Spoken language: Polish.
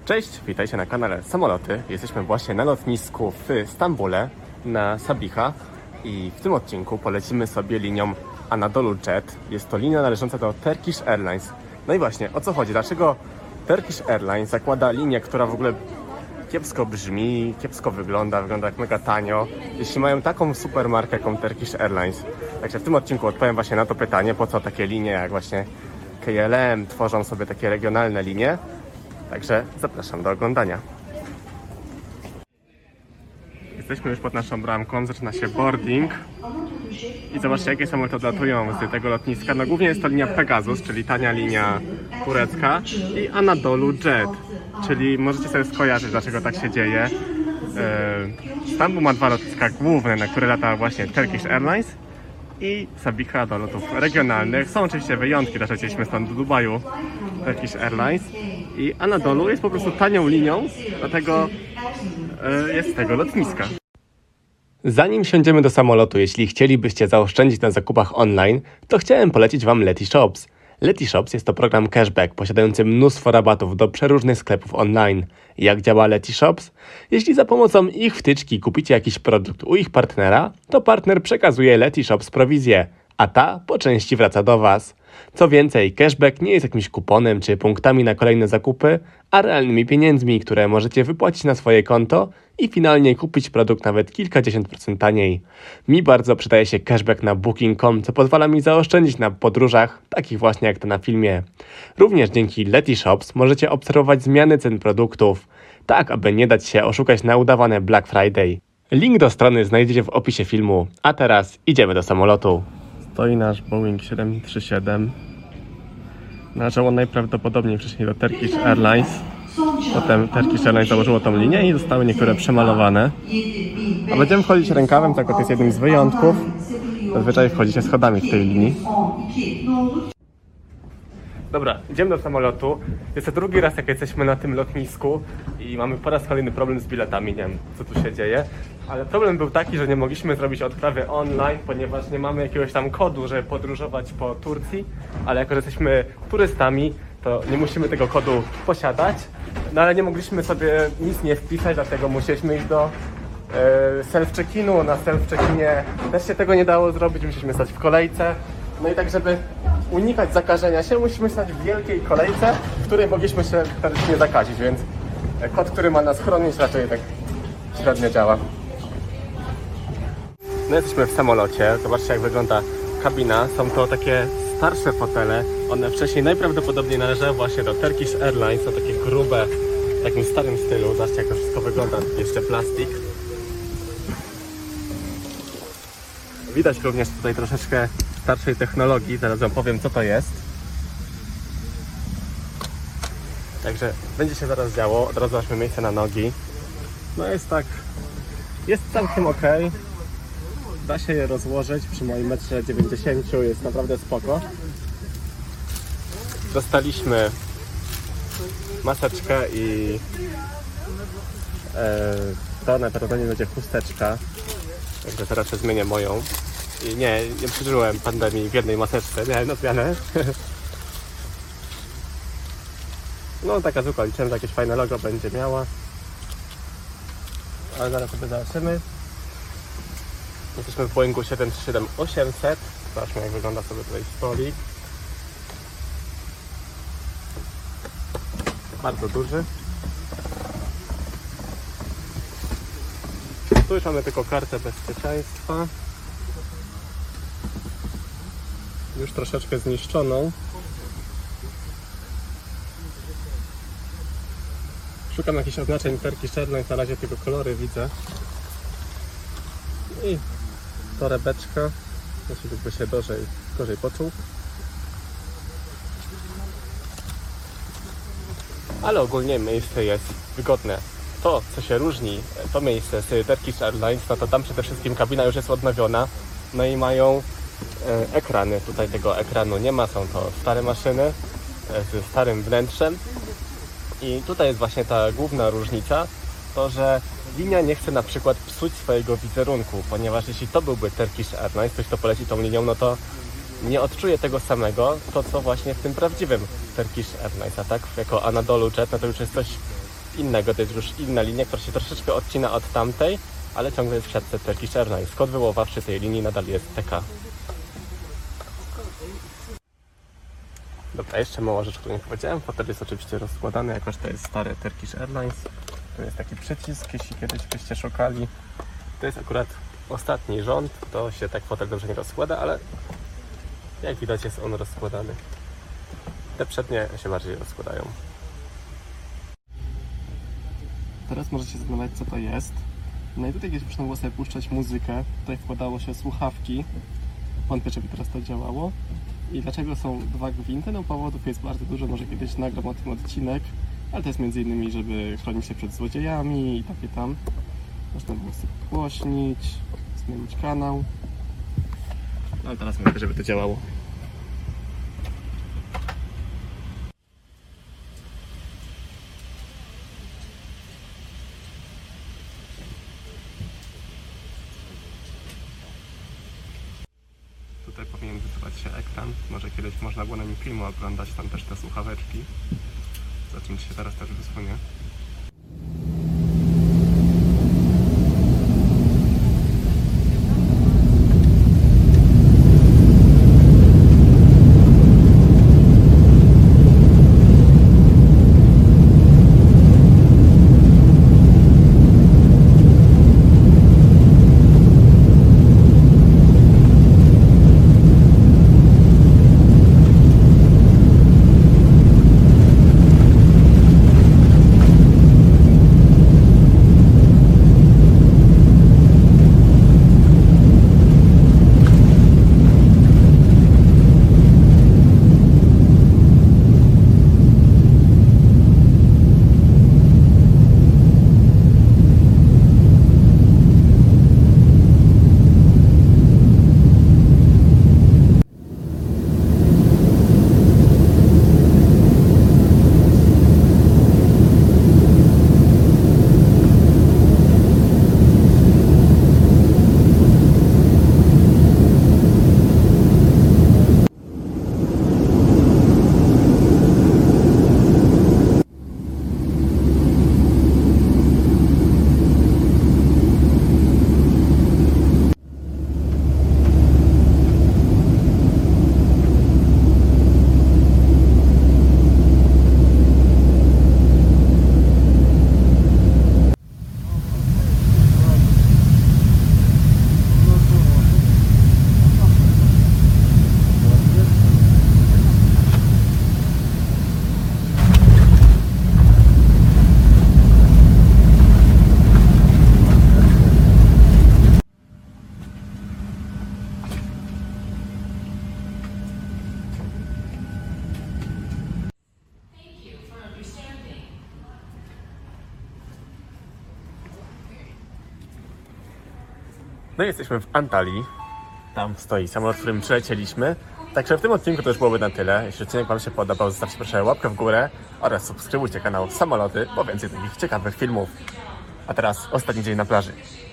Cześć, witajcie na kanale Samoloty. Jesteśmy właśnie na lotnisku w Stambule na Sabiha i w tym odcinku polecimy sobie linią Anadolu Jet. Jest to linia należąca do Turkish Airlines. No i właśnie, o co chodzi? Dlaczego Turkish Airlines zakłada linię, która w ogóle kiepsko brzmi, kiepsko wygląda jak mega tanio, jeśli mają taką super markę jaką Turkish Airlines? Także w tym odcinku odpowiem właśnie na to pytanie, po co takie linie jak właśnie KLM tworzą sobie takie regionalne linie. Także zapraszam do oglądania. Jesteśmy już pod naszą bramką, zaczyna się boarding. I zobaczcie, jakie samoloty odlatują z tego lotniska. No głównie jest to linia Pegasus, czyli tania linia turecka, i Anadolu Jet, czyli możecie sobie skojarzyć, dlaczego tak się dzieje. Stambuł ma dwa lotniska główne, na które lata właśnie Turkish Airlines i Sabiha do lotów regionalnych. Są oczywiście wyjątki, też leciliśmy stąd do Dubaju Turkish Airlines. I Anadolu jest po prostu tanią linią, dlatego jest z tego lotniska. Zanim wsiądziemy do samolotu, jeśli chcielibyście zaoszczędzić na zakupach online, to chciałem polecić Wam Letyshops. Letyshops jest to program cashback posiadający mnóstwo rabatów do przeróżnych sklepów online. Jak działa Letyshops? Jeśli za pomocą ich wtyczki kupicie jakiś produkt u ich partnera, to partner przekazuje Letyshops prowizję, a ta po części wraca do Was. Co więcej, cashback nie jest jakimś kuponem czy punktami na kolejne zakupy, a realnymi pieniędzmi, które możecie wypłacić na swoje konto i finalnie kupić produkt nawet kilkadziesiąt procent taniej. Mi bardzo przydaje się cashback na Booking.com, co pozwala mi zaoszczędzić na podróżach, takich właśnie jak te na filmie. Również dzięki Letyshops możecie obserwować zmiany cen produktów, tak aby nie dać się oszukać na udawane Black Friday. Link do strony znajdziecie w opisie filmu, a teraz idziemy do samolotu. Stoi nasz Boeing 737. Należało najprawdopodobniej wcześniej do Turkish Airlines. Potem Turkish Airlines założyło tą linię i zostały niektóre przemalowane. A będziemy wchodzić rękawem, tak to jest jednym z wyjątków. Zazwyczaj wchodzicie schodami w tej linii. Dobra, idziemy do samolotu. Jest to drugi raz, jak jesteśmy na tym lotnisku i mamy po raz kolejny problem z biletami. Nie wiem, co tu się dzieje. Ale problem był taki, że nie mogliśmy zrobić odprawy online, ponieważ nie mamy jakiegoś tam kodu, żeby podróżować po Turcji. Ale jako, że jesteśmy turystami, to nie musimy tego kodu posiadać. No ale nie mogliśmy sobie nic nie wpisać, dlatego musieliśmy iść do self-check-inu. Na self-check-inie też się tego nie dało zrobić, musieliśmy stać w kolejce. No i tak, żeby unikać zakażenia się, musimy stać w wielkiej kolejce, w której mogliśmy się teoretycznie zakazić, więc kod, który ma nas chronić, raczej tak średnio działa. No jesteśmy w samolocie, zobaczcie jak wygląda kabina. Są to takie starsze fotele, one wcześniej najprawdopodobniej należały właśnie do Turkish Airlines, są takie grube, w takim starym stylu. Zobaczcie jak to wszystko wygląda, jeszcze plastik. Widać również tutaj troszeczkę starszej technologii, zaraz Wam powiem co to jest. Także będzie się zaraz działo, od razu weźmy miejsce na nogi. No jest tak, jest całkiem ok. Da się je rozłożyć przy moim 1,90 m, jest naprawdę spoko. Dostaliśmy maseczkę i to najprawdopodobniej będzie chusteczka. Także teraz zmienię moją. I nie przeżyłem pandemii w jednej maseczce, miałem na zmianę. No taka zwykła, liczyłem, że jakieś fajne logo będzie miała. Ale zaraz sobie zobaczymy. Jesteśmy w Boeingu 737-800. Zobaczmy jak wygląda sobie tutaj stolik. Bardzo duży. Tu już mamy tylko kartę bezpieczeństwa. Już troszeczkę zniszczoną. Szukam jakichś oznaczeń Turkish Airlines, na razie tylko kolory widzę. I torebeczka, jeśli by się gorzej poczuł. Ale ogólnie miejsce jest wygodne. To, co się różni, to miejsce z Turkish Airlines, no to tam przede wszystkim kabina już jest odnowiona. No i mają ekrany. Tutaj tego ekranu nie ma, są to stare maszyny z starym wnętrzem. I tutaj jest właśnie ta główna różnica, to że linia nie chce na przykład psuć swojego wizerunku, ponieważ jeśli to byłby Turkish Airlines, ktoś kto poleci tą linią, no to nie odczuje tego samego, to co właśnie w tym prawdziwym Turkish Airlines, a tak jako Anadolu Jet, no to już jest coś innego, to jest już inna linia, która się troszeczkę odcina od tamtej, ale ciągle jest w siatce Turkish Airlines. Kod wywoławczy tej linii nadal jest TK. Dobra, jeszcze mała rzecz, którą nie powiedziałem. Fotel jest oczywiście rozkładany, jakoż to jest stary Turkish Airlines. Tu jest taki przycisk, jeśli kiedyś byście szukali. To jest akurat ostatni rząd, to się tak fotel dobrze nie rozkłada, ale jak widać jest on rozkładany. Te przednie się bardziej rozkładają. Teraz możecie się zastanawiać, co to jest. No i tutaj kiedyś można było sobie puszczać muzykę. Tutaj wkładało się słuchawki. Wątpię, żeby teraz to działało. I dlaczego są dwa gwinty? No powodów jest bardzo dużo, może kiedyś nagram o tym odcinek. Ale to jest między innymi, żeby chronić się przed złodziejami i takie tam. Można było sobie podgłośnić, zmienić kanał. No ale teraz mówię, żeby to działało. Tutaj powinien wysyłać się ekran. Może kiedyś można było na nim filmu oglądać, tam też te słuchaweczki. Za czym się teraz też wysłunie. No i jesteśmy w Antalii. Tam stoi samolot, którym przylecieliśmy. Także w tym odcinku to już byłoby na tyle. Jeśli odcinek Wam się podobał, zostawcie proszę łapkę w górę oraz subskrybujcie kanał Samoloty, bo więcej takich ciekawych filmów. A teraz ostatni dzień na plaży.